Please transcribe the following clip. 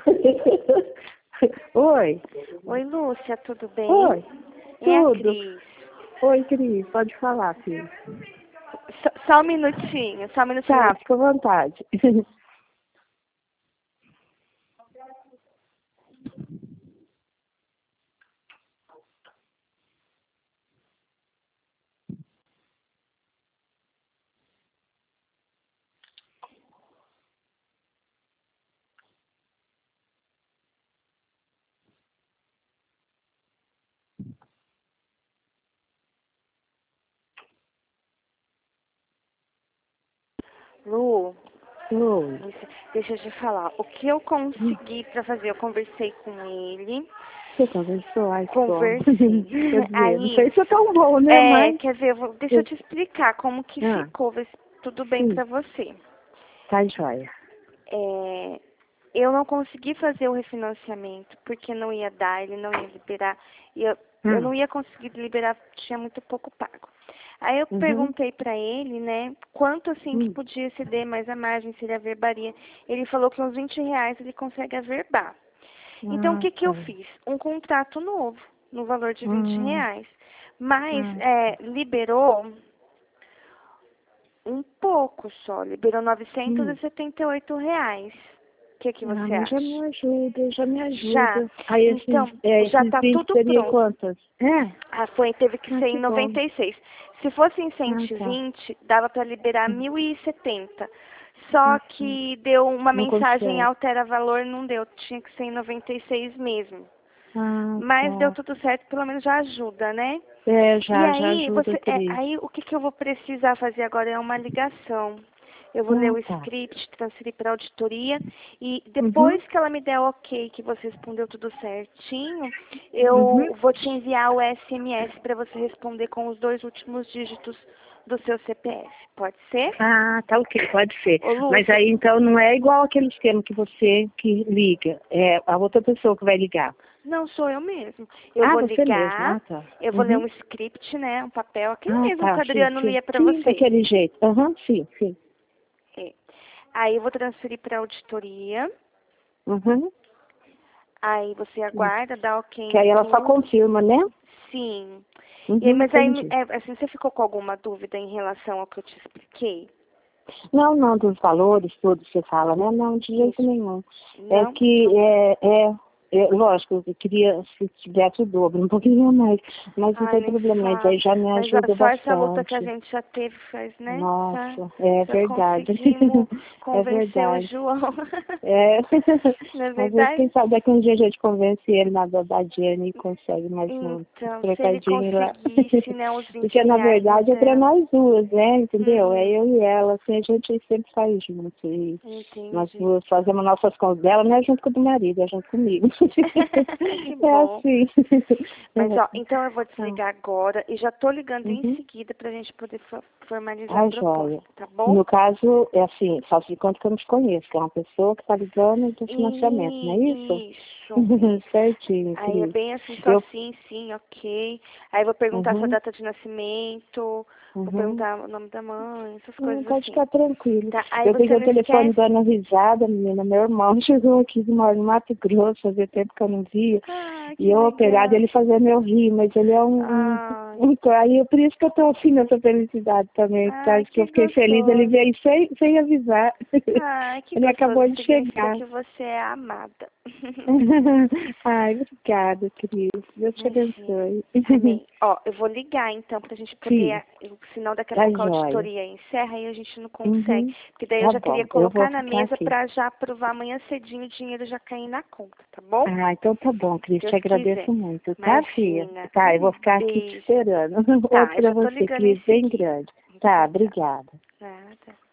Oi. Oi, Lúcia, tudo bem? Oi. É a Tudo. Cris. Oi, Cris. Pode falar, filho. Só um minutinho, só um minutinho. Tá, fica à vontade. Lu, Oi. deixa eu te falar. O que eu consegui pra fazer? Eu conversei com ele. Você conversou? Ai, que bom. Conversei. Quer dizer, não Aí, sei se é tão bom, né, mas... quer ver, deixa eu te explicar como que Ah, ficou, ver se tudo bem sim. pra você. Tá joia. É, eu não consegui fazer o refinanciamento porque não ia dar, ele não ia liberar. E eu não ia conseguir liberar, tinha muito pouco pago. Aí eu Uhum. perguntei pra ele, né, quanto assim que podia ceder mais a margem, se ele averbaria. Ele falou que uns R$ 20 ele consegue averbar. Então o Ah, que que tá. eu fiz? Um contrato novo, no valor de Ah, R$ 20. Mas ah. liberou um pouco só, liberou R$ 978. O que Ah, você mas já me acha? ajuda, já me Já. ajuda. Aí Então, já esses está 20 tudo seria pronto. quantas? É? Teve que Ah, ser que em bom. 96. Se fosse em Ah, tá. 120, dava para liberar 1.070. Só Ah, tá. que deu uma Não mensagem consegue. altera valor, não deu. Tinha que ser em 96 mesmo. Ah, Mas deu tá. tudo certo, pelo menos já ajuda, né? É, E já aí, ajuda, Cris. aí o que que eu vou precisar fazer agora é uma ligação. Eu vou ler Ah, o tá. script, transferir para a auditoria e Uhum, depois que ela me der o ok, que você respondeu tudo certinho, uhum. eu vou te enviar o SMS para você responder com os 2 últimos dígitos do seu CPF. Pode ser? Ah, tá ok, pode ser. Ô, Mas Lúcia, aí, então, não é igual aquele esquema que você que liga. É a outra pessoa que vai ligar. não sou eu mesmo. Eu Ah, vou você mesmo. ligar, Ah, tá. eu vou ler Uhum. um script, né, um papel, aquele Ah, mesmo que tá, o sim, Adriano sim. lia para Sim, você. daquele jeito. Aham, sim, sim. É. Aí eu vou transferir para a auditoria. Uhum. Aí você Sim. aguarda, dá ok Que em aí ela só tudo. confirma, né? Sim. E aí, Uhum, mas aí, entendi. assim, você ficou com alguma dúvida em relação ao que eu te expliquei? Não, dos valores, tudo que você fala, né? Não, de jeito Isso. nenhum. É Não? que, Então tá. lógico, eu queria se tivesse o dobro, um pouquinho mais, mas não Ai, tem nem problema, isso fala. aí já me Mas ó, ajuda só essa luta que a bastante. gente já teve faz, né? Já, Nossa, é já verdade. conseguimos É convencer o verdade. João. É. Não é Às vezes, quem verdade? sabe daqui um dia a gente convence ele na verdade e consegue mais um Então, se ele trocadinho lá. conseguisse, né, os Porque na R$ 20 no verdade é pra dela. nós duas, né? Entendeu? É Uhum. eu e ela, assim, a gente sempre faz junto. E nós Entendi. duas fazemos nossas contas dela, não é junto com o do marido, é junto comigo. Que É bom. assim. Mas, ó, então eu vou Então, desligar agora e já tô ligando em uhum. seguida pra gente poder formalizar a Tá proposta, joia. tá bom? No caso, é assim, faço de conta que eu não te conheço, que é uma pessoa que tá ligando do financiamento, não é isso? Isso. Certinho, Aí é Cris. bem assim, só Eu, sim, ok. Aí eu vou perguntar sua uhum, data de nascimento, vou uhum. perguntar o nome da mãe, essas coisas Pode assim. ficar tranquilo. Tá? Aí Eu você peguei o não telefone esquece. dando risada, menina. Meu irmão chegou aqui de mora no Mato Grosso, fazia tempo que eu não via. Ah, E que eu operado, legal. ele fazia meu rir, mas ele é Ah, aí por isso que eu tô assim nessa felicidade também. Por causa que que eu fiquei feliz, ele gostoso. veio sem avisar. Ai, que Ele gostoso. acabou de Significa chegar. que você é amada. Ai, obrigada, Cris. Deus te Imagina. abençoe. Amém. Ó, eu vou ligar então pra gente poder, Sim, senão daqui a tá pouco a joia. auditoria encerra e a gente não consegue. Uhum. Porque daí eu Tá já queria bom, eu vou colocar na ficar mesa aqui. pra já aprovar amanhã cedinho o dinheiro já cair na conta, tá bom? Ah, então tá bom, Cris, te Deus quiser. agradeço muito, tá, filha? Imagina. Tá, eu Um vou ficar aqui te beijo. esperando. Outro Tá, eu pra já tô você, ligando em Cris, bem seguida. grande. Tá, Tchau, tchau. obrigada. Nada.